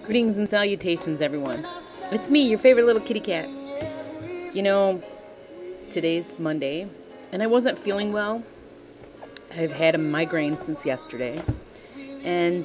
Greetings and salutations, everyone. It's me, your favorite little kitty cat. You know, today's Monday, and I wasn't feeling well. I've had a migraine since yesterday, and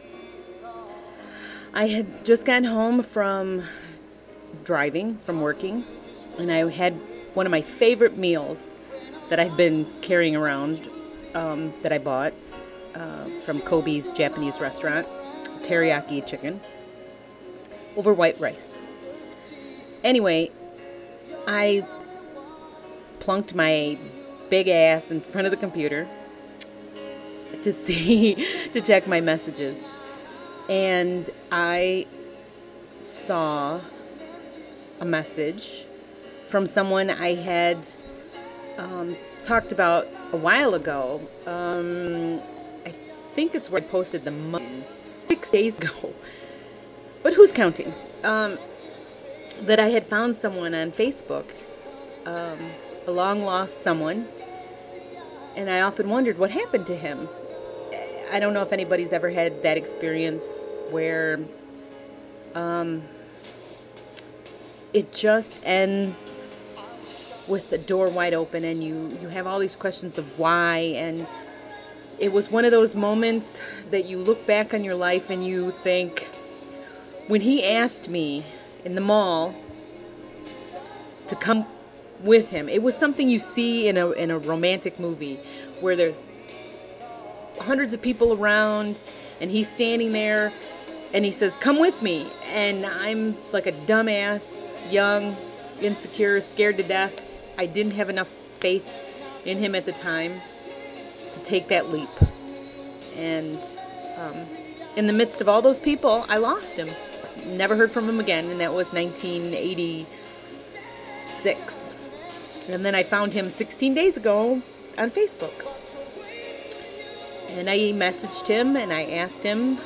I had just gotten home from driving, from working, and I had one of my favorite meals that I've been carrying around that I bought from Kobe's Japanese restaurant, teriyaki chicken, over white rice. Anyway, I plunked my big ass in front of the computer to see, to check my messages. And I saw a message from someone I had talked about a while ago. I think it's where I posted the month 6 days ago. But who's counting? That I had found someone on Facebook, a long lost someone, and I often wondered what happened to him. I don't know if anybody's ever had that experience where it just ends with the door wide open and you have all these questions of why, and it was one of those moments that you look back on your life and you think, when he asked me in the mall to come with him, it was something you see in a romantic movie where there's hundreds of people around and he's standing there and he says, "Come with me." And I'm like a dumbass, young, insecure, scared to death. I didn't have enough faith in him at the time to take that leap. And in the midst of all those people, I lost him. Never heard from him again, and that was 1986. And then I found him 16 days ago on Facebook. And I messaged him and I asked him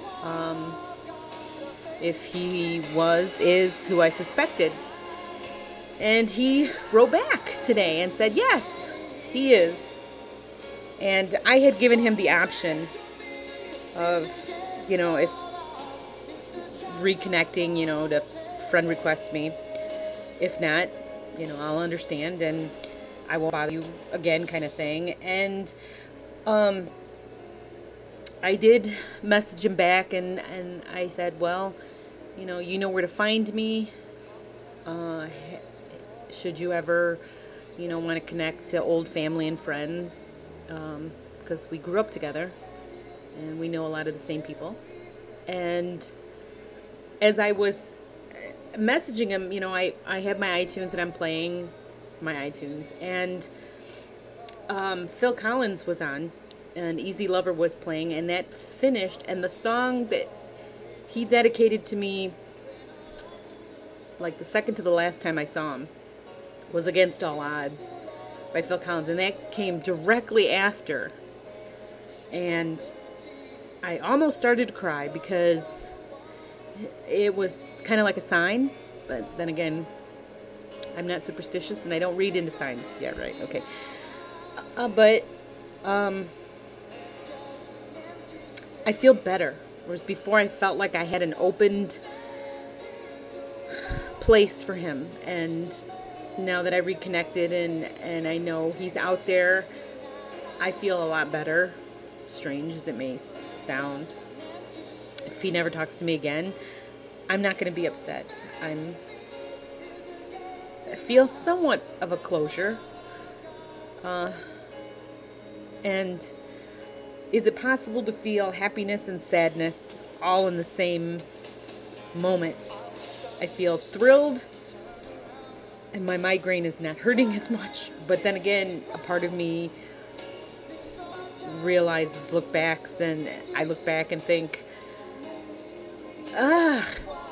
if he is who I suspected. And he wrote back today and said, yes, he is. And I had given him the option of, if reconnecting, to friend request me. If not, I'll understand and I won't bother you again, kind of thing. And I did message him back and I said, well, you know where to find me. Should you ever, want to connect to old family and friends, because we grew up together and we know a lot of the same people. And as I was messaging him, I have my iTunes and I'm playing my iTunes, and Phil Collins was on and Easy Lover was playing, and that finished, and the song that he dedicated to me, like the second to the last time I saw him, was Against All Odds by Phil Collins, and that came directly after. And I almost started to cry because it was kind of like a sign, but then again, I'm not superstitious and I don't read into signs. Yeah, right, okay. But I feel better, whereas before I felt like I had an opened place for him, and now that I reconnected and I know he's out there, I feel a lot better, strange as it may sound. If he never talks to me again, I'm not going to be upset. I feel somewhat of a closure. And is it possible to feel happiness and sadness all in the same moment? I feel thrilled and my migraine is not hurting as much. But then again, a part of me realizes, I look back and think, I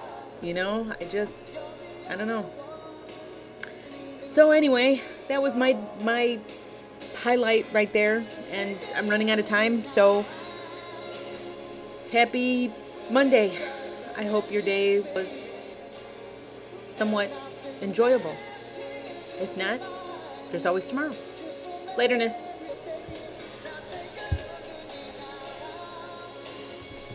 don't know. So anyway, that was my highlight right there, and I'm running out of time, so happy Monday. I hope your day was somewhat enjoyable. If not, there's always tomorrow. Laterness.